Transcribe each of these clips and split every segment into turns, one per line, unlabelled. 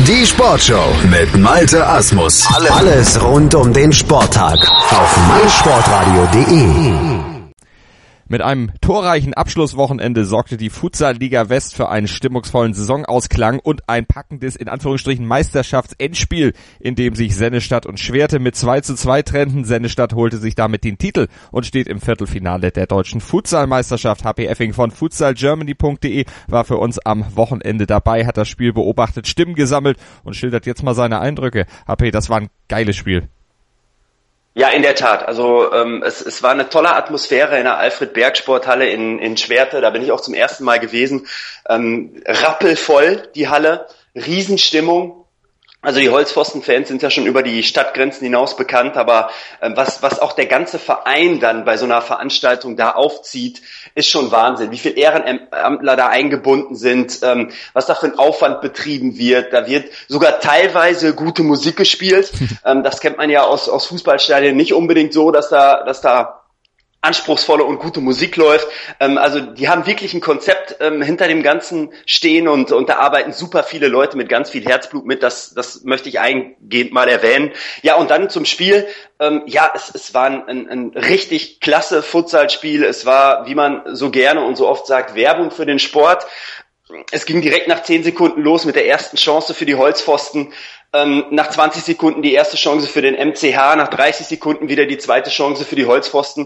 Die Sportshow mit Malte Asmus. Alles rund um den Sporttag auf meinsportradio.de.
Mit einem torreichen Abschlusswochenende sorgte die Futsal-Liga West für einen stimmungsvollen Saisonausklang und ein packendes, in Anführungsstrichen, Meisterschaftsendspiel, in dem sich Sennestadt und Schwerte mit 2:2 trennten. Sennestadt holte sich damit den Titel und steht im Viertelfinale der deutschen Futsalmeisterschaft. HP Effing von futsalgermany.de war für uns am Wochenende dabei, hat das Spiel beobachtet, Stimmen gesammelt und schildert jetzt mal seine Eindrücke. HP, das war ein geiles Spiel.
Ja, in der Tat. Also es war eine tolle Atmosphäre in der Alfred-Berg-Sporthalle in Schwerte. Da bin ich auch zum ersten Mal gewesen. Rappelvoll die Halle, Riesenstimmung. Also die Holzpfosten-Fans sind ja schon über die Stadtgrenzen hinaus bekannt, aber was auch der ganze Verein dann bei so einer Veranstaltung da aufzieht, ist schon Wahnsinn. Wie viel Ehrenamtler da eingebunden sind, was da für ein Aufwand betrieben wird. Da wird sogar teilweise gute Musik gespielt. Das kennt man ja aus Fußballstadien nicht unbedingt so, dass da anspruchsvolle und gute Musik läuft. Also die haben wirklich ein Konzept hinter dem Ganzen stehen und da arbeiten super viele Leute mit ganz viel Herzblut mit. Das möchte ich eingehend mal erwähnen. Ja, und dann zum Spiel. Es war ein richtig klasse Futsalspiel. Es war, wie man so gerne und so oft sagt, Werbung für den Sport. Es ging direkt nach 10 Sekunden los mit der ersten Chance für die Holzpfosten. Nach 20 Sekunden die erste Chance für den MCH, nach 30 Sekunden wieder die zweite Chance für die Holzpfosten.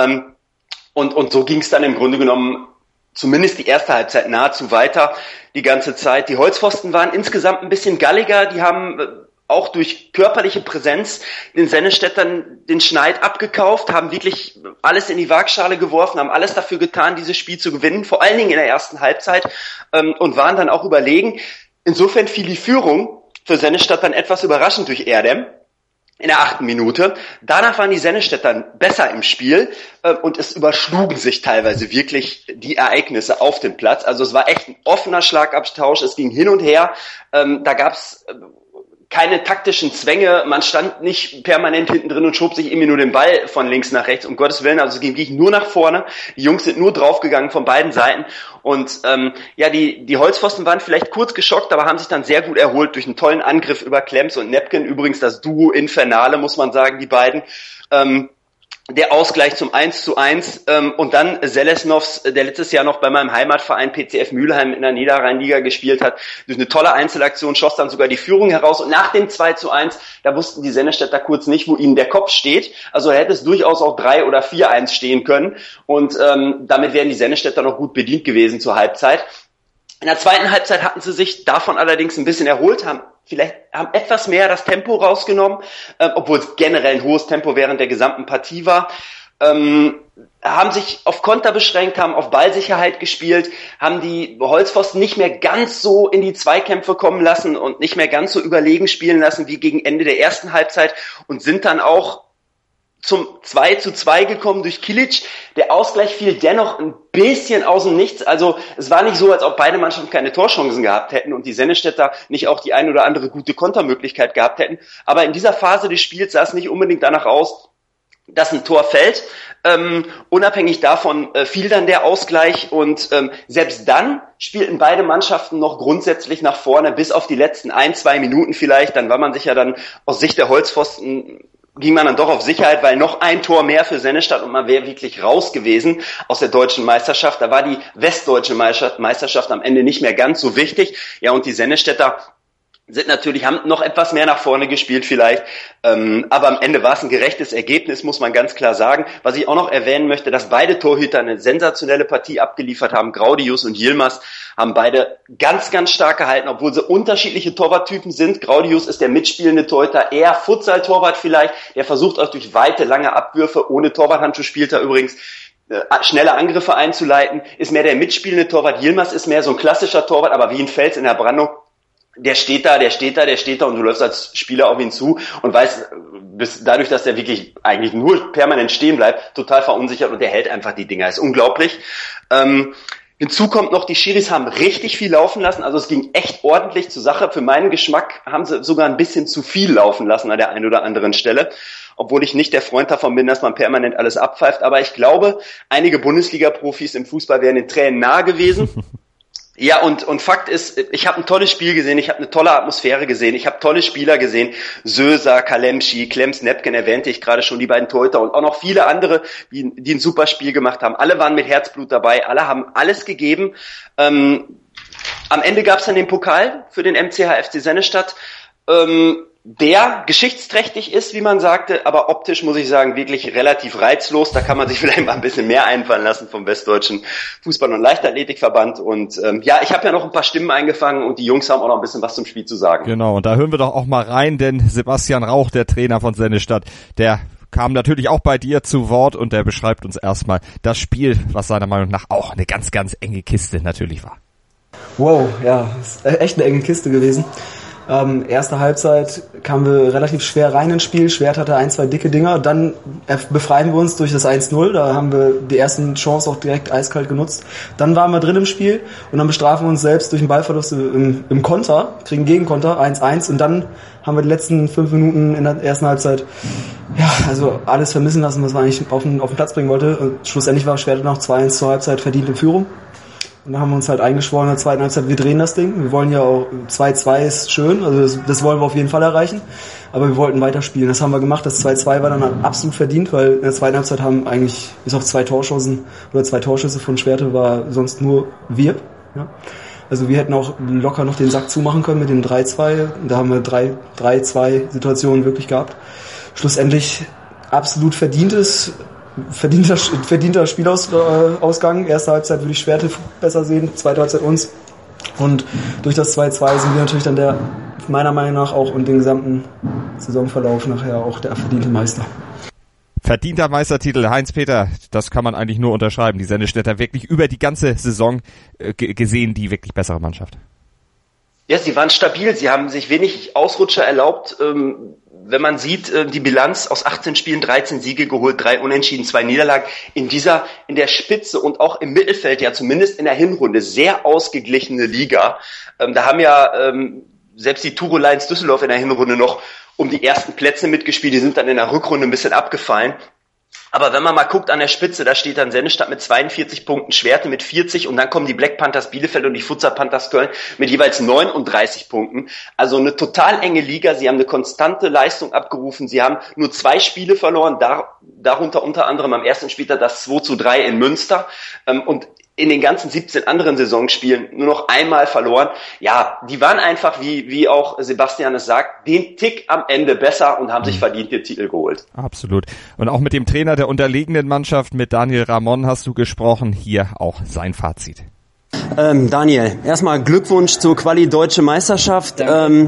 Und so ging es dann im Grunde genommen zumindest die erste Halbzeit nahezu weiter die ganze Zeit. Die Holzpfosten waren insgesamt ein bisschen galliger, die haben auch durch körperliche Präsenz den Sennestädtern den Schneid abgekauft, haben wirklich alles in die Waagschale geworfen, haben alles dafür getan, dieses Spiel zu gewinnen, vor allen Dingen in der ersten Halbzeit, und waren dann auch überlegen. Insofern fiel die Führung für Sennestadt dann etwas überraschend durch Erdem in der 8. Minute. Danach waren die Sennestädter besser im Spiel und es überschlugen sich teilweise wirklich die Ereignisse auf dem Platz. Also es war echt ein offener Schlagabtausch, es ging hin und her. Da gab's keine taktischen Zwänge, man stand nicht permanent hinten drin und schob sich irgendwie nur den Ball von links nach rechts, um Gottes Willen, also es ging wirklich nur nach vorne, die Jungs sind nur draufgegangen von beiden Seiten und die Holzpfosten waren vielleicht kurz geschockt, aber haben sich dann sehr gut erholt durch einen tollen Angriff über Klemms und Nepken, übrigens das Duo Infernale, muss man sagen, die beiden. Der Ausgleich zum 1:1 und dann Selesnovs, der letztes Jahr noch bei meinem Heimatverein PCF Mülheim in der Niederrhein-Liga gespielt hat, durch eine tolle Einzelaktion schoss dann sogar die Führung heraus und nach dem 2:1, da wussten die Sennestädter kurz nicht, wo ihnen der Kopf steht, also hätte es durchaus auch 3 oder 4:1 stehen können und damit wären die Sennestädter noch gut bedient gewesen zur Halbzeit. In der zweiten Halbzeit hatten sie sich davon allerdings ein bisschen erholt, haben etwas mehr das Tempo rausgenommen, obwohl es generell ein hohes Tempo während der gesamten Partie war, haben sich auf Konter beschränkt, haben auf Ballsicherheit gespielt, haben die Holzpfosten nicht mehr ganz so in die Zweikämpfe kommen lassen und nicht mehr ganz so überlegen spielen lassen wie gegen Ende der ersten Halbzeit und sind dann auch zum 2:2 gekommen durch Kilic. Der Ausgleich fiel dennoch ein bisschen aus dem Nichts. Also es war nicht so, als ob beide Mannschaften keine Torchancen gehabt hätten und die Sennestädter nicht auch die ein oder andere gute Kontermöglichkeit gehabt hätten. Aber in dieser Phase des Spiels sah es nicht unbedingt danach aus, dass ein Tor fällt. Unabhängig davon fiel dann der Ausgleich und selbst dann spielten beide Mannschaften noch grundsätzlich nach vorne, bis auf die letzten 1-2 Minuten vielleicht. Dann war man sich ja dann aus Sicht der Holzpfosten ging man dann doch auf Sicherheit, weil noch ein Tor mehr für Sennestadt und man wäre wirklich raus gewesen aus der deutschen Meisterschaft. Da war die westdeutsche Meisterschaft am Ende nicht mehr ganz so wichtig. Ja, und die Sennestädter haben noch etwas mehr nach vorne gespielt vielleicht, aber am Ende war es ein gerechtes Ergebnis, muss man ganz klar sagen. Was ich auch noch erwähnen möchte, dass beide Torhüter eine sensationelle Partie abgeliefert haben. Graudius und Yilmaz haben beide ganz, ganz stark gehalten, obwohl sie unterschiedliche Torwarttypen sind. Graudius ist der mitspielende Torhüter, eher Futsal-Torwart vielleicht, der versucht auch durch weite, lange Abwürfe, ohne Torwarthandschuh spielt er übrigens, schnelle Angriffe einzuleiten, ist mehr der mitspielende Torwart. Yilmaz ist mehr so ein klassischer Torwart, aber wie ein Fels in der Brandung. Der steht da und du läufst als Spieler auf ihn zu und weißt, dadurch, dass der wirklich eigentlich nur permanent stehen bleibt, total verunsichert und der hält einfach die Dinger. Ist unglaublich. Hinzu kommt noch, die Schiris haben richtig viel laufen lassen, also es ging echt ordentlich zur Sache. Für meinen Geschmack haben sie sogar ein bisschen zu viel laufen lassen an der einen oder anderen Stelle, obwohl ich nicht der Freund davon bin, dass man permanent alles abpfeift. Aber ich glaube, einige Bundesliga-Profis im Fußball wären den Tränen nahe gewesen. Ja, und Fakt ist, ich habe ein tolles Spiel gesehen, ich habe eine tolle Atmosphäre gesehen, ich habe tolle Spieler gesehen, Söser, Kalemschi, Clems Nepken erwähnte ich gerade schon, die beiden Torhüter und auch noch viele andere, die ein super Spiel gemacht haben. Alle waren mit Herzblut dabei, alle haben alles gegeben. Am Ende gab's dann den Pokal für den MCH FC Sennestadt, der geschichtsträchtig ist, wie man sagte, aber optisch muss ich sagen, wirklich relativ reizlos. Da kann man sich vielleicht mal ein bisschen mehr einfallen lassen vom Westdeutschen Fußball- und Leichtathletikverband. Und ich habe ja noch ein paar Stimmen eingefangen und die Jungs haben auch noch ein bisschen was zum Spiel zu sagen.
Genau, und da hören wir doch auch mal rein, denn Sebastian Rauch, der Trainer von Sennestadt, der kam natürlich auch bei dir zu Wort und der beschreibt uns erstmal das Spiel, was seiner Meinung nach auch eine ganz, ganz enge Kiste natürlich war.
Wow, ja, ist echt eine enge Kiste gewesen. Erste Halbzeit kamen wir relativ schwer rein ins Spiel. Schwert hatte 1-2 dicke Dinger. Dann befreien wir uns durch das 1-0. Da haben wir die ersten Chancen auch direkt eiskalt genutzt. Dann waren wir drin im Spiel und dann bestrafen wir uns selbst durch einen Ballverlust im Konter, kriegen Gegenkonter 1-1 und dann haben wir die letzten 5 Minuten in der ersten Halbzeit also alles vermissen lassen, was man eigentlich auf den Platz bringen wollte. Und schlussendlich war Schwert noch 2-1 zur Halbzeit verdient in Führung. Und dann haben wir uns halt eingeschworen in der zweiten Halbzeit, wir drehen das Ding. Wir wollen ja auch 2-2 ist schön, also das wollen wir auf jeden Fall erreichen. Aber wir wollten weiterspielen. Das haben wir gemacht. Das 2-2 war dann absolut verdient, weil in der zweiten Halbzeit haben eigentlich bis auf 2 Torschüsse von Schwerte war sonst nur wir. Ja. Also wir hätten auch locker noch den Sack zumachen können mit dem 3-2. Da haben wir 3-2 Situationen wirklich gehabt. Schlussendlich absolut verdienter Spielausgang. Erste Halbzeit würde ich Schwerte besser sehen, zweite Halbzeit uns. Und durch das 2-2 sind wir natürlich dann meiner Meinung nach auch in den gesamten Saisonverlauf nachher auch der verdiente Meister.
Verdienter Meistertitel, Heinz-Peter, das kann man eigentlich nur unterschreiben. Die Sennestädter wirklich über die ganze Saison gesehen die wirklich bessere Mannschaft.
Ja, sie waren stabil, sie haben sich wenig Ausrutscher erlaubt. Wenn man sieht, die Bilanz aus 18 Spielen, 13 Siege geholt, 3 Unentschieden, 2 Niederlagen, in der Spitze und auch im Mittelfeld, ja zumindest in der Hinrunde, sehr ausgeglichene Liga. Da haben ja selbst die Turo Lions Düsseldorf in der Hinrunde noch um die ersten Plätze mitgespielt, die sind dann in der Rückrunde ein bisschen abgefallen. Aber wenn man mal guckt an der Spitze, da steht dann Sennestadt mit 42 Punkten, Schwerte mit 40 und dann kommen die Black Panthers Bielefeld und die Futsal Panthers Köln mit jeweils 39 Punkten. Also eine total enge Liga. Sie haben eine konstante Leistung abgerufen. Sie haben nur 2 Spiele verloren, darunter unter anderem am ersten Spieltag das 2-3 in Münster. Und in den ganzen 17 anderen Saisonspielen nur noch einmal verloren. Ja, die waren einfach, wie auch Sebastian es sagt, den Tick am Ende besser und haben sich verdient den Titel geholt.
Absolut. Und auch mit dem Trainer der unterlegenen Mannschaft, mit Daniel Ramon, hast du gesprochen. Hier auch sein Fazit.
Daniel, erstmal Glückwunsch zur Quali-Deutsche Meisterschaft.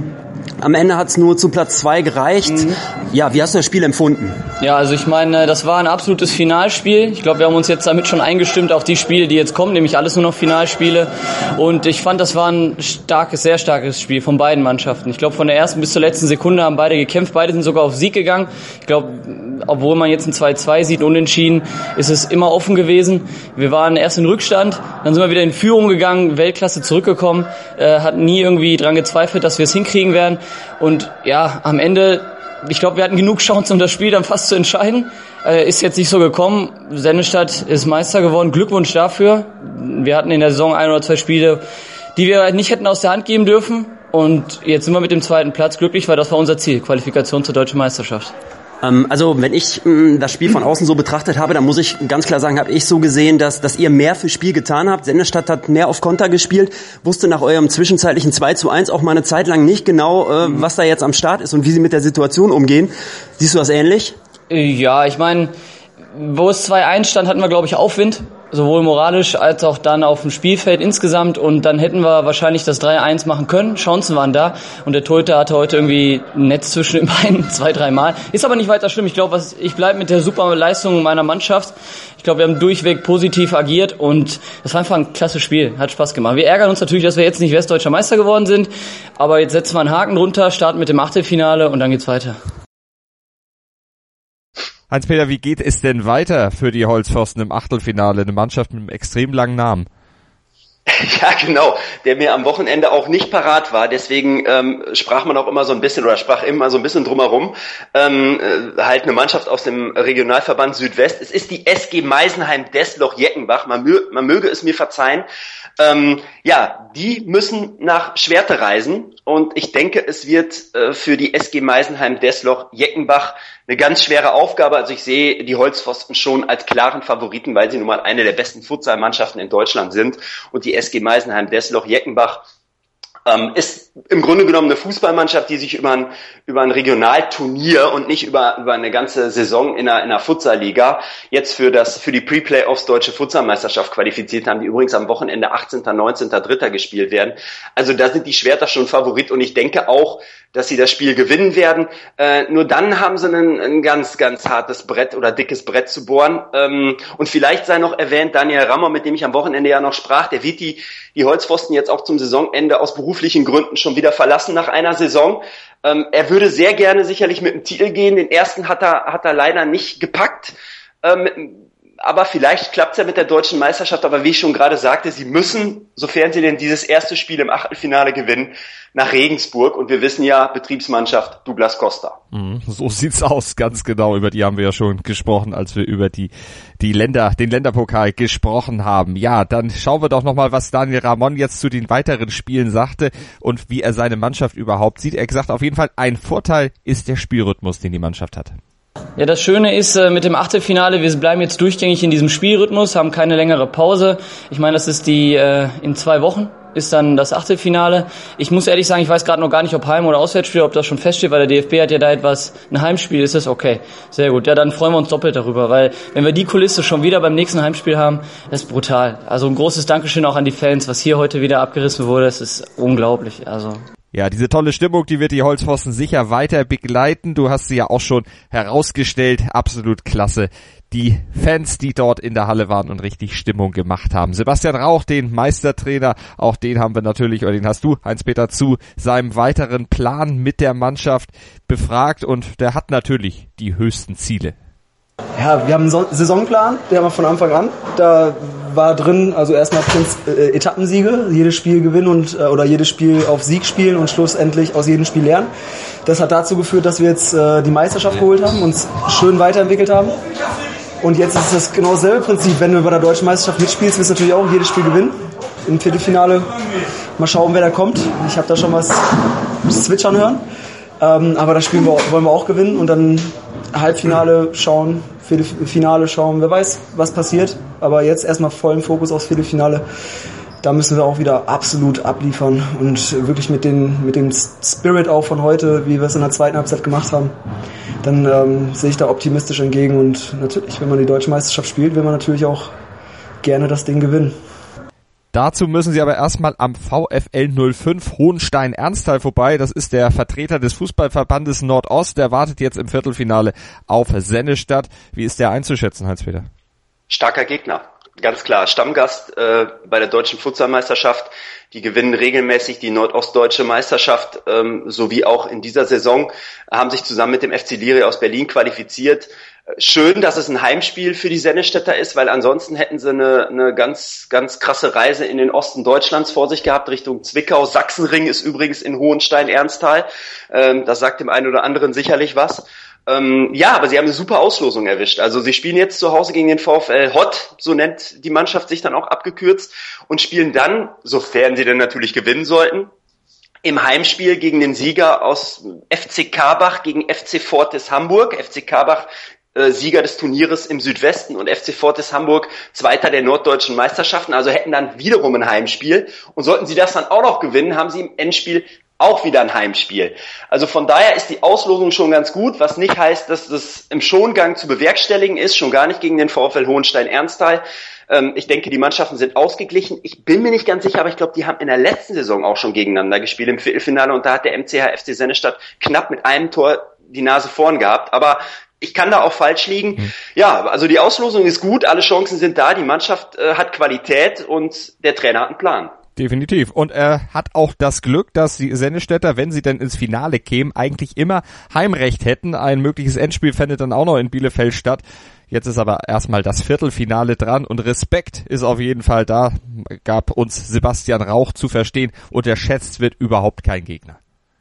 Am Ende hat's nur zu Platz 2 gereicht. Ja, wie hast du das Spiel empfunden?
Ja, also ich meine, das war ein absolutes Finalspiel. Ich glaube, wir haben uns jetzt damit schon eingestimmt auf die Spiele, die jetzt kommen, nämlich alles nur noch Finalspiele. Und ich fand, das war ein sehr starkes Spiel von beiden Mannschaften. Ich glaube, von der ersten bis zur letzten Sekunde haben beide gekämpft. Beide sind sogar auf Sieg gegangen. Ich glaube, obwohl man jetzt ein 2-2 sieht, unentschieden, ist es immer offen gewesen. Wir waren erst in Rückstand, dann sind wir wieder in Führung gegangen, Weltklasse zurückgekommen, hatten nie irgendwie dran gezweifelt, dass wir es hinkriegen werden. Und ja, am Ende, ich glaube, wir hatten genug Chancen, um das Spiel dann fast zu entscheiden. Ist jetzt nicht so gekommen. Sennestadt ist Meister geworden. Glückwunsch dafür. Wir hatten in der Saison 1 oder 2 Spiele, die wir nicht hätten aus der Hand geben dürfen. Und jetzt sind wir mit dem 2. Platz glücklich, weil das war unser Ziel, Qualifikation zur Deutschen Meisterschaft.
Also wenn ich das Spiel von außen so betrachtet habe, dann muss ich ganz klar sagen, habe ich so gesehen, dass ihr mehr fürs Spiel getan habt. Sennestadt hat mehr auf Konter gespielt, wusste nach eurem zwischenzeitlichen 2-1 auch mal eine Zeit lang nicht genau, was da jetzt am Start ist und wie sie mit der Situation umgehen. Siehst du das ähnlich?
Ja, ich meine, wo es 2-1 stand, hatten wir, glaube ich, Aufwind. Sowohl moralisch als auch dann auf dem Spielfeld insgesamt. Und dann hätten wir wahrscheinlich das 3-1 machen können. Chancen waren da. Und der Torhüter hatte heute irgendwie ein Netz zwischen den Beinen 2-3 Mal. Ist aber nicht weiter schlimm. Ich glaube, ich bleibe mit der super Leistung meiner Mannschaft. Ich glaube, wir haben durchweg positiv agiert. Und das war einfach ein klasse Spiel. Hat Spaß gemacht. Wir ärgern uns natürlich, dass wir jetzt nicht Westdeutscher Meister geworden sind. Aber jetzt setzen wir einen Haken drunter, starten mit dem Achtelfinale und dann geht's weiter.
Heinz-Peter, wie geht es denn weiter für die Holzpfosten im Achtelfinale? Eine Mannschaft mit einem extrem langen Namen.
Ja, genau, der mir am Wochenende auch nicht parat war, deswegen sprach immer so ein bisschen drumherum. Halt eine Mannschaft aus dem Regionalverband Südwest. Es ist die SG Meisenheim Desloch-Jeckenbach. Man möge es mir verzeihen. Die müssen nach Schwerte reisen und ich denke, es wird für die SG Meisenheim-Desloch-Jeckenbach eine ganz schwere Aufgabe. Also ich sehe die Holzpfosten schon als klaren Favoriten, weil sie nun mal eine der besten Futsal-Mannschaften in Deutschland sind und die SG Meisenheim-Desloch-Jeckenbach ist im Grunde genommen eine Fußballmannschaft, die sich über ein Regionalturnier und nicht über eine ganze Saison in einer Futsal-Liga jetzt für die Pre-Playoffs Deutsche Futsalmeisterschaft qualifiziert haben, die übrigens am Wochenende 18., 19., 3. gespielt werden. Also da sind die Schwerter schon Favorit und ich denke auch, dass sie das Spiel gewinnen werden. Nur dann haben sie ein ganz, ganz hartes Brett oder dickes Brett zu bohren. Und vielleicht sei noch erwähnt, Daniel Rammer, mit dem ich am Wochenende ja noch sprach, der wird die Holzpfosten jetzt auch zum Saisonende aus beruflichen Gründen schon wieder verlassen nach einer Saison. Er würde sehr gerne sicherlich mit dem Titel gehen. Den ersten hat er leider nicht gepackt. Aber vielleicht klappt's ja mit der deutschen Meisterschaft. Aber wie ich schon gerade sagte, sie müssen, sofern sie denn dieses erste Spiel im Achtelfinale gewinnen, nach Regensburg. Und wir wissen ja, Betriebsmannschaft Douglas Costa.
So sieht's aus, ganz genau. Über die haben wir ja schon gesprochen, als wir über den Länderpokal gesprochen haben. Ja, dann schauen wir doch nochmal, was Daniel Ramon jetzt zu den weiteren Spielen sagte und wie er seine Mannschaft überhaupt sieht. Er sagt auf jeden Fall, ein Vorteil ist der Spielrhythmus, den die Mannschaft hat.
Ja, das Schöne ist mit dem Achtelfinale, wir bleiben jetzt durchgängig in diesem Spielrhythmus, haben keine längere Pause. Ich meine, das ist in 2 Wochen ist dann das Achtelfinale. Ich muss ehrlich sagen, ich weiß gerade noch gar nicht, ob Heim- oder Auswärtsspiel, ob das schon feststeht, weil der DFB hat ja da ein Heimspiel, ist das okay. Sehr gut. Ja, dann freuen wir uns doppelt darüber, weil wenn wir die Kulisse schon wieder beim nächsten Heimspiel haben, das ist brutal. Also ein großes Dankeschön auch an die Fans, was hier heute wieder abgerissen wurde, das ist unglaublich. Also
ja, diese tolle Stimmung, die wird die Holzpfosten sicher weiter begleiten. Du hast sie ja auch schon herausgestellt. Absolut klasse. Die Fans, die dort in der Halle waren und richtig Stimmung gemacht haben. Sebastian Rauch, den Meistertrainer, auch den haben wir natürlich, oder den hast du, Heinz-Peter, zu seinem weiteren Plan mit der Mannschaft befragt und der hat natürlich die höchsten Ziele.
Ja, wir haben einen Saisonplan, der haben wir von Anfang an. Da war drin, also erstmal Etappensiege, jedes Spiel gewinnen oder jedes Spiel auf Sieg spielen und schlussendlich aus jedem Spiel lernen. Das hat dazu geführt, dass wir jetzt die Meisterschaft geholt haben, uns schön weiterentwickelt haben. Und jetzt ist das genau dasselbe Prinzip. Wenn du bei der deutschen Meisterschaft mitspielst, willst du natürlich auch jedes Spiel gewinnen. Im Viertelfinale mal schauen, wer da kommt. Ich habe da schon was zwitschern hören. Aber das Spiel wollen wir auch gewinnen und dann Halbfinale schauen, Viertelfinale schauen, wer weiß, was passiert. Aber jetzt erstmal vollen Fokus aufs Viertelfinale. Da müssen wir auch wieder absolut abliefern und wirklich mit dem Spirit auch von heute, wie wir es in der zweiten Halbzeit gemacht haben, dann sehe ich da optimistisch entgegen. Und natürlich, wenn man die deutsche Meisterschaft spielt, will man natürlich auch gerne das Ding gewinnen.
Dazu müssen sie aber erstmal am VfL 05 Hohenstein-Ernsthal vorbei. Das ist der Vertreter des Fußballverbandes Nordost. Der wartet jetzt im Viertelfinale auf Sennestadt. Wie ist der einzuschätzen, Heinz-Peter?
Starker Gegner. Ganz klar, Stammgast bei der deutschen Futsalmeisterschaft. Die gewinnen regelmäßig die nordostdeutsche Meisterschaft, sowie auch in dieser Saison, haben sich zusammen mit dem FC Liria aus Berlin qualifiziert. Schön, dass es ein Heimspiel für die Sennestädter ist, weil ansonsten hätten sie eine ganz, ganz krasse Reise in den Osten Deutschlands vor sich gehabt, Richtung Zwickau. Sachsenring ist übrigens in Hohenstein-Ernsthal. Das sagt dem einen oder anderen sicherlich was. Ja, aber sie haben eine super Auslosung erwischt. Also sie spielen jetzt zu Hause gegen den VfL Hott, so nennt die Mannschaft sich dann auch abgekürzt, und spielen dann, sofern sie denn natürlich gewinnen sollten, im Heimspiel gegen den Sieger aus FC Karbach gegen FC Fortis Hamburg. FC Karbach Sieger des Turnieres im Südwesten und FC Fortis Hamburg Zweiter der norddeutschen Meisterschaften, also hätten dann wiederum ein Heimspiel. Und sollten sie das dann auch noch gewinnen, haben sie im Endspiel auch wieder ein Heimspiel. Also von daher ist die Auslosung schon ganz gut, was nicht heißt, dass das im Schongang zu bewerkstelligen ist, schon gar nicht gegen den VfL Hohenstein-Ernsthal. Ich denke, die Mannschaften sind ausgeglichen. Ich bin mir nicht ganz sicher, aber ich glaube, die haben in der letzten Saison auch schon gegeneinander gespielt im Viertelfinale, und da hat der MCH FC Sennestadt knapp mit einem Tor die Nase vorn gehabt. Aber ich kann da auch falsch liegen. Ja, also die Auslosung ist gut, alle Chancen sind da, die Mannschaft hat Qualität und der Trainer hat einen Plan.
Definitiv. Und er hat auch das Glück, dass die Sennestädter, wenn sie denn ins Finale kämen, eigentlich immer Heimrecht hätten. Ein mögliches Endspiel fände dann auch noch in Bielefeld statt. Jetzt ist aber erstmal das Viertelfinale dran und Respekt ist auf jeden Fall da, gab uns Sebastian Rauch zu verstehen. Unterschätzt wird überhaupt kein Gegner.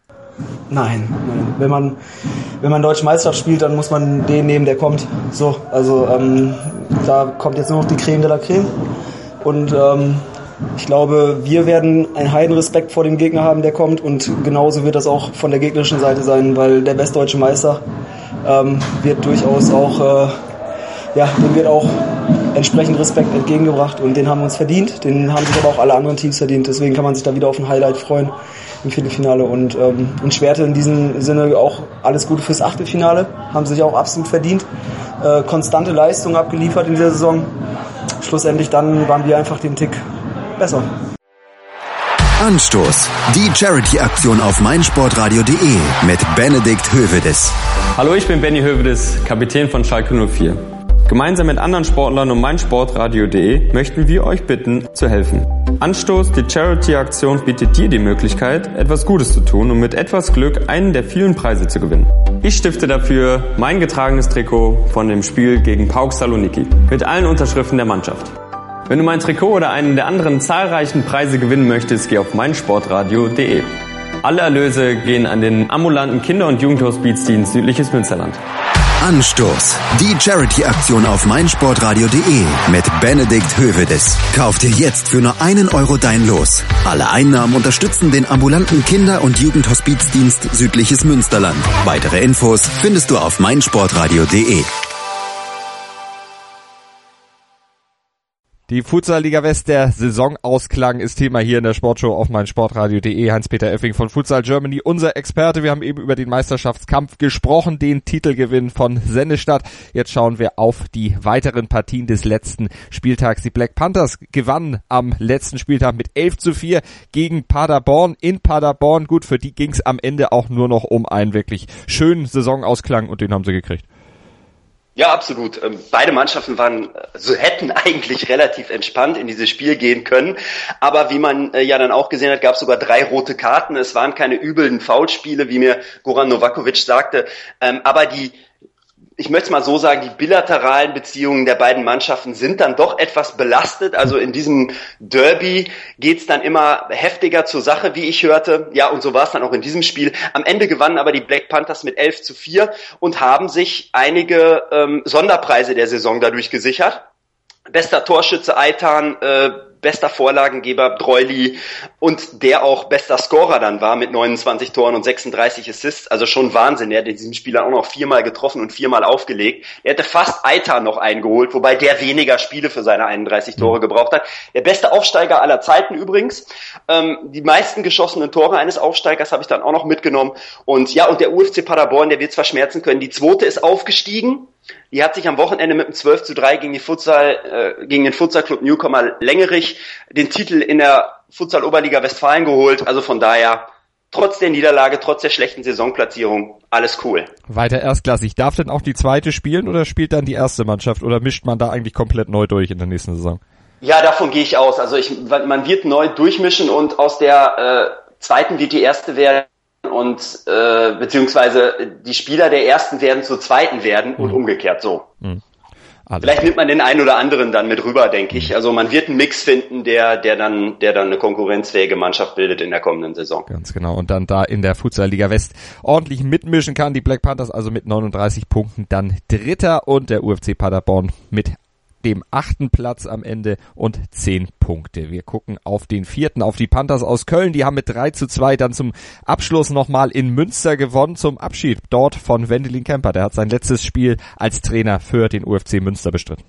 Nein. Wenn man deutsche Meisterschaft spielt, dann muss man den nehmen, der kommt. So, also da kommt jetzt nur noch die Creme de la Creme. Und Ich glaube, wir werden einen Heidenrespekt vor dem Gegner haben, der kommt, und genauso wird das auch von der gegnerischen Seite sein, weil der westdeutsche Meister wird durchaus auch, dem wird auch entsprechend Respekt entgegengebracht, und den haben wir uns verdient, den haben sich aber auch alle anderen Teams verdient, deswegen kann man sich da wieder auf ein Highlight freuen im Viertelfinale, und Schwerte in diesem Sinne auch alles Gute fürs Achtelfinale, haben sich auch absolut verdient, konstante Leistung abgeliefert in dieser Saison, schlussendlich dann waren wir einfach den Tick besser.
Anstoß, die Charity-Aktion auf meinsportradio.de mit Benedikt Hövedes.
Hallo, ich bin Benny Hövedes, Kapitän von Schalke 04. Gemeinsam mit anderen Sportlern und meinsportradio.de möchten wir euch bitten, zu helfen. Anstoß, die Charity-Aktion bietet dir die Möglichkeit, etwas Gutes zu tun und mit etwas Glück einen der vielen Preise zu gewinnen. Ich stifte dafür mein getragenes Trikot von dem Spiel gegen PAOK Saloniki mit allen Unterschriften der Mannschaft. Wenn du mein Trikot oder einen der anderen zahlreichen Preise gewinnen möchtest, geh auf meinsportradio.de. Alle Erlöse gehen an den ambulanten Kinder- und Jugendhospizdienst Südliches Münsterland.
Anstoß, die Charity-Aktion auf meinsportradio.de mit Benedikt Hövedes. Kauf dir jetzt für nur €1 dein Los. Alle Einnahmen unterstützen den ambulanten Kinder- und Jugendhospizdienst Südliches Münsterland. Weitere Infos findest du auf meinsportradio.de.
Die Futsal-Liga West, der Saisonausklang, ist Thema hier in der Sportshow auf meinsportradio.de. Hans-Peter Effing von Futsal Germany, unser Experte. Wir haben eben über den Meisterschaftskampf gesprochen, den Titelgewinn von Sennestadt. Jetzt schauen wir auf die weiteren Partien des letzten Spieltags. Die Black Panthers gewannen am letzten Spieltag mit 11:4 gegen Paderborn in Paderborn. Gut, für die ging's am Ende auch nur noch um einen wirklich schönen Saisonausklang, und den haben sie gekriegt.
Ja, absolut. Beide Mannschaften hätten eigentlich relativ entspannt in dieses Spiel gehen können. Aber wie man ja dann auch gesehen hat, gab es sogar 3 rote Karten. Es waren keine übeln Foulspiele, wie mir Goran Novakovic sagte. Aber ich möchte es mal so sagen, die bilateralen Beziehungen der beiden Mannschaften sind dann doch etwas belastet. Also in diesem Derby geht's dann immer heftiger zur Sache, wie ich hörte. Ja, und so war es dann auch in diesem Spiel. Am Ende gewannen aber die Black Panthers mit 11:4 und haben sich einige Sonderpreise der Saison dadurch gesichert. Bester Torschütze Eitan, bester Vorlagengeber Broili und der auch bester Scorer dann war mit 29 Toren und 36 Assists. Also schon Wahnsinn. Er hat in diesem Spiel auch noch 4-mal getroffen und 4-mal aufgelegt. Er hätte fast Eitan noch eingeholt, wobei der weniger Spiele für seine 31 Tore gebraucht hat. Der beste Aufsteiger aller Zeiten übrigens. Die meisten geschossenen Tore eines Aufsteigers habe ich dann auch noch mitgenommen. Und ja, und der UFC Paderborn, der wird zwar schmerzen können. Die zweite ist aufgestiegen. Die hat sich am Wochenende mit einem 12:3 gegen den Futsal-Club Newcomer Lengerich den Titel in der Futsal-Oberliga Westfalen geholt. Also von daher, trotz der Niederlage, trotz der schlechten Saisonplatzierung, alles cool.
Weiter erstklassig. Darf denn auch die zweite spielen oder spielt dann die erste Mannschaft oder mischt man da eigentlich komplett neu durch in der nächsten Saison?
Ja, davon gehe ich aus. Also man wird neu durchmischen und aus der zweiten wird die erste werden. Und beziehungsweise die Spieler der ersten werden zur zweiten werden und umgekehrt so. Vielleicht nimmt man den einen oder anderen dann mit rüber, denke ich. Also man wird einen Mix finden, der dann eine konkurrenzfähige Mannschaft bildet in der kommenden Saison.
Ganz genau. Und dann da in der Futsal-Liga West ordentlich mitmischen kann. Die Black Panthers also mit 39 Punkten dann Dritter und der UFC Paderborn mit dem 8. Platz am Ende und 10 Punkte. Wir gucken auf den 4., auf die Panthers aus Köln. Die haben mit 3:2 dann zum Abschluss nochmal in Münster gewonnen, zum Abschied dort von Wendelin Kemper. Der hat sein letztes Spiel als Trainer für den UFC Münster bestritten.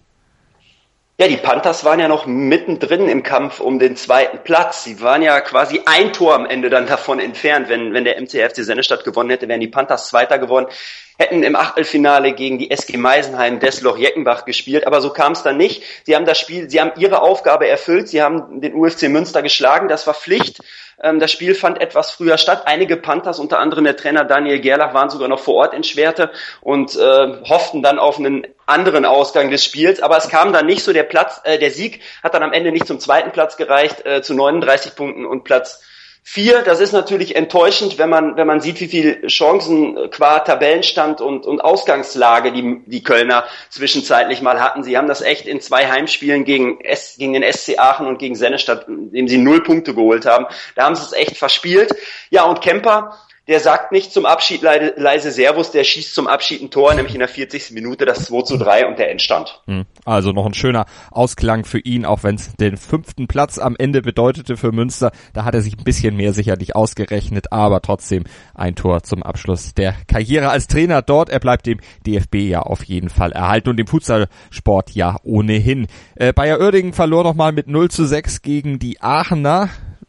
Ja, die Panthers waren ja noch mittendrin im Kampf um den 2. Platz. Sie waren ja quasi ein Tor am Ende dann davon entfernt. Wenn der MCFC Sennestadt gewonnen hätte, wären die Panthers Zweiter geworden, hätten im Achtelfinale gegen die SG Meisenheim Dessloch-Jeckenbach gespielt. Aber so kam es dann nicht. Sie haben ihre Aufgabe erfüllt. Sie haben den UFC Münster geschlagen. Das war Pflicht. Das Spiel fand etwas früher statt. Einige Panthers, unter anderem der Trainer Daniel Gerlach, waren sogar noch vor Ort in Schwerte und hofften dann auf einen anderen Ausgang des Spiels. Aber es kam dann nicht so. Der Sieg hat dann am Ende nicht zum 2. Platz gereicht, zu 39 Punkten und Platz 4. Das ist natürlich enttäuschend, wenn man sieht, wie viel Chancen qua Tabellenstand und Ausgangslage die Kölner zwischenzeitlich mal hatten. Sie haben das echt in 2 Heimspielen gegen den SC Aachen und gegen Sennestadt, indem sie 0 Punkte geholt haben. Da haben sie es echt verspielt. Ja, und Kemper, der sagt nicht zum Abschied leise Servus, der schießt zum Abschied ein Tor, nämlich in der 40. Minute das 2:3 und der Endstand.
Also noch ein schöner Ausklang für ihn, auch wenn es den 5. Platz am Ende bedeutete für Münster. Da hat er sich ein bisschen mehr sicherlich ausgerechnet, aber trotzdem ein Tor zum Abschluss der Karriere als Trainer dort. Er bleibt dem DFB ja auf jeden Fall erhalten und dem Futsalsport ja ohnehin. Bayer Uerdingen verlor nochmal mit 0:6 gegen die Aachener.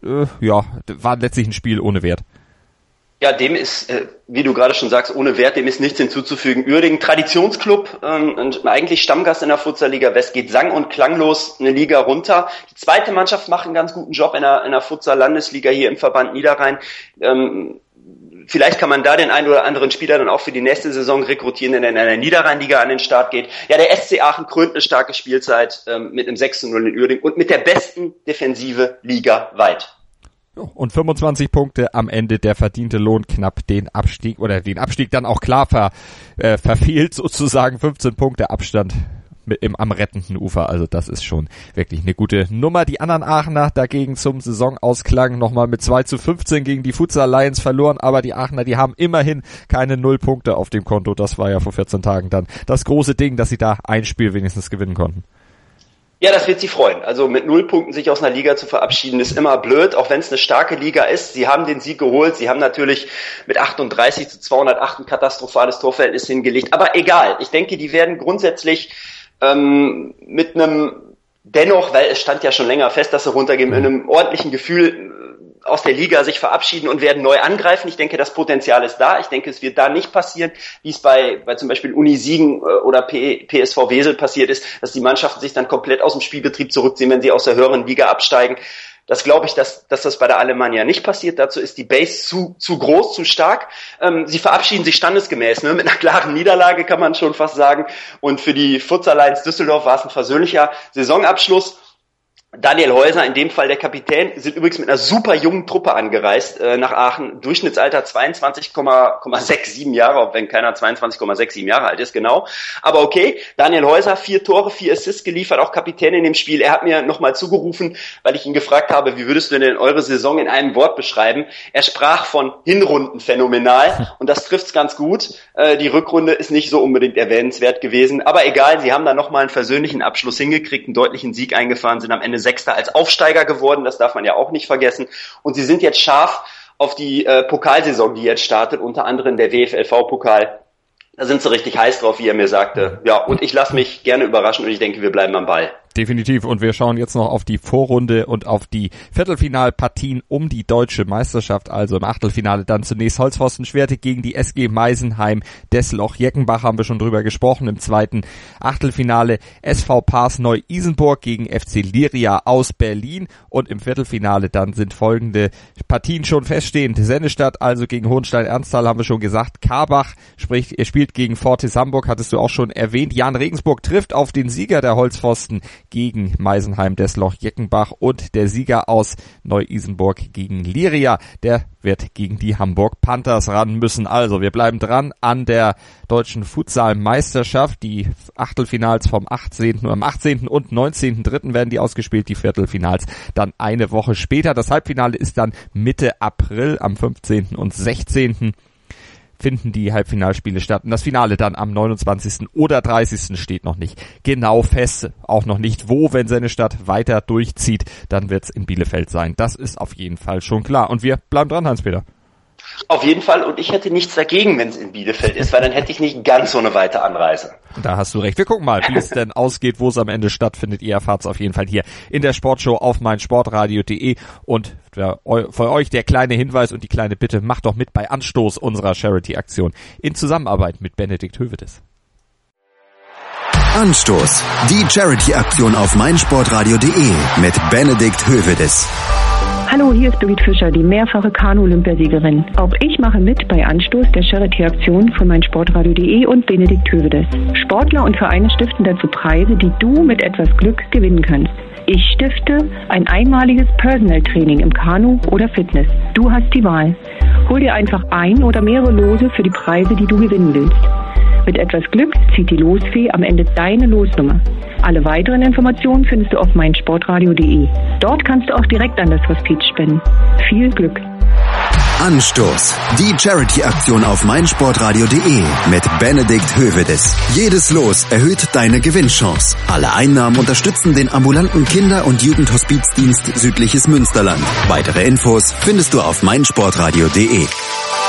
War letztlich ein Spiel ohne Wert.
Ja, dem ist, wie du gerade schon sagst, ohne Wert, dem ist nichts hinzuzufügen. Uerdingen, Traditionsclub und eigentlich Stammgast in der Futsal-Liga West, geht sang- und klanglos eine Liga runter. Die zweite Mannschaft macht einen ganz guten Job in der Futsal-Landesliga hier im Verband Niederrhein. Vielleicht kann man da den einen oder anderen Spieler dann auch für die nächste Saison rekrutieren, der in einer Niederrhein-Liga an den Start geht. Ja, der SC Aachen krönt eine starke Spielzeit mit einem 6:0 in Uerdingen und mit der besten Defensive ligaweit.
Und 25 Punkte am Ende, der verdiente Lohn, knapp den Abstieg dann auch klar verfehlt, sozusagen 15 Punkte Abstand am rettenden Ufer. Also das ist schon wirklich eine gute Nummer. Die anderen Aachener dagegen zum Saisonausklang nochmal mit 2:15 gegen die Futsal Lions verloren, aber die Aachener, die haben immerhin keine 0 Punkte auf dem Konto. Das war ja vor 14 Tagen dann das große Ding, dass sie da ein Spiel wenigstens gewinnen konnten.
Ja, das wird sie freuen. Also mit 0 Punkten sich aus einer Liga zu verabschieden, ist immer blöd, auch wenn es eine starke Liga ist. Sie haben den Sieg geholt. Sie haben natürlich mit 38:208 ein katastrophales Torverhältnis hingelegt. Aber egal. Ich denke, die werden grundsätzlich mit einem, dennoch, weil es stand ja schon länger fest, dass sie runtergehen, mit einem ordentlichen Gefühl aus der Liga sich verabschieden und werden neu angreifen. Ich denke, das Potenzial ist da. Ich denke, es wird da nicht passieren, wie es bei zum Beispiel Uni Siegen oder PSV Wesel passiert ist, dass die Mannschaften sich dann komplett aus dem Spielbetrieb zurückziehen, wenn sie aus der höheren Liga absteigen. Das glaube ich, dass das bei der Alemannia nicht passiert. Dazu ist die Base zu groß, zu stark. Sie verabschieden sich standesgemäß, ne? Mit einer klaren Niederlage, kann man schon fast sagen. Und für die Futsal Lions Düsseldorf war es ein versöhnlicher Saisonabschluss. Daniel Häuser, in dem Fall der Kapitän, sind übrigens mit einer super jungen Truppe angereist nach Aachen. Durchschnittsalter 22,67 Jahre, auch wenn keiner 22,67 Jahre alt ist, genau. Aber okay, Daniel Häuser, 4 Tore, 4 Assists geliefert, auch Kapitän in dem Spiel. Er hat mir nochmal zugerufen, weil ich ihn gefragt habe, wie würdest du denn eure Saison in einem Wort beschreiben? Er sprach von Hinrunden phänomenal und das trifft's ganz gut. Die Rückrunde ist nicht so unbedingt erwähnenswert gewesen, aber egal, sie haben da nochmal einen versöhnlichen Abschluss hingekriegt, einen deutlichen Sieg eingefahren, sind am Ende Sechster als Aufsteiger geworden, das darf man ja auch nicht vergessen. Und sie sind jetzt scharf auf die Pokalsaison, die jetzt startet, unter anderem der WFLV-Pokal. Da sind sie richtig heiß drauf, wie er mir sagte. Ja, und ich lasse mich gerne überraschen und ich denke, wir bleiben am Ball.
Definitiv. Und wir schauen jetzt noch auf die Vorrunde und auf die Viertelfinalpartien um die deutsche Meisterschaft. Also im Achtelfinale dann zunächst Holzpfosten Schwerte gegen die SG Meisenheim. Dessloch-Jeckenbach haben wir schon drüber gesprochen. Im zweiten Achtelfinale SV Pars Neu-Isenburg gegen FC Liria aus Berlin. Und im Viertelfinale dann sind folgende Partien schon feststehend. Sennestadt also gegen Hohenstein-Ernsthal haben wir schon gesagt. Karbach spielt gegen Fortis Hamburg, hattest du auch schon erwähnt. Jan Regensburg trifft auf den Sieger der Holzpfosten gegen Meisenheim, Dessloch-Jeckenbach, und der Sieger aus Neu-Isenburg gegen Liria, der wird gegen die Hamburg Panthers ran müssen. Also wir bleiben dran an der deutschen Futsal-Meisterschaft. Die Achtelfinals am 18. und 19.3. werden die ausgespielt, die Viertelfinals dann eine Woche später. Das Halbfinale ist dann Mitte April, am 15. und 16. finden die Halbfinalspiele statt. Und das Finale dann am 29. oder 30. steht noch nicht genau fest. Auch noch nicht wo, wenn Sennestadt weiter durchzieht, dann wird's in Bielefeld sein. Das ist auf jeden Fall schon klar. Und wir bleiben dran, Hans-Peter.
Auf jeden Fall, und ich hätte nichts dagegen, wenn es in Bielefeld ist, weil dann hätte ich nicht ganz so eine weite Anreise.
Da hast du recht. Wir gucken mal, wie es denn ausgeht, wo es am Ende stattfindet. Ihr erfahrt es auf jeden Fall hier in der Sportshow auf meinsportradio.de. Und für euch der kleine Hinweis und die kleine Bitte, macht doch mit bei Anstoß unserer Charity-Aktion in Zusammenarbeit mit Benedikt Hövedes.
Anstoß, die Charity-Aktion auf meinsportradio.de mit Benedikt Hövedes.
Hallo, hier ist Birgit Fischer, die mehrfache Kanu-Olympiasiegerin. Auch ich mache mit bei Anstoß der Charity-Aktion von meinsportradio.de und Benedikt Hövedes. Sportler und Vereine stiften dazu Preise, die du mit etwas Glück gewinnen kannst. Ich stifte ein einmaliges Personal-Training im Kanu oder Fitness. Du hast die Wahl. Hol dir einfach ein oder mehrere Lose für die Preise, die du gewinnen willst. Mit etwas Glück zieht die Losfee am Ende deine Losnummer. Alle weiteren Informationen findest du auf meinsportradio.de. Dort kannst du auch direkt an das Hospiz spenden. Viel Glück!
Anstoß. Die Charity-Aktion auf meinsportradio.de mit Benedikt Hövedes. Jedes Los erhöht deine Gewinnchance. Alle Einnahmen unterstützen den ambulanten Kinder- und Jugendhospizdienst Südliches Münsterland. Weitere Infos findest du auf meinsportradio.de.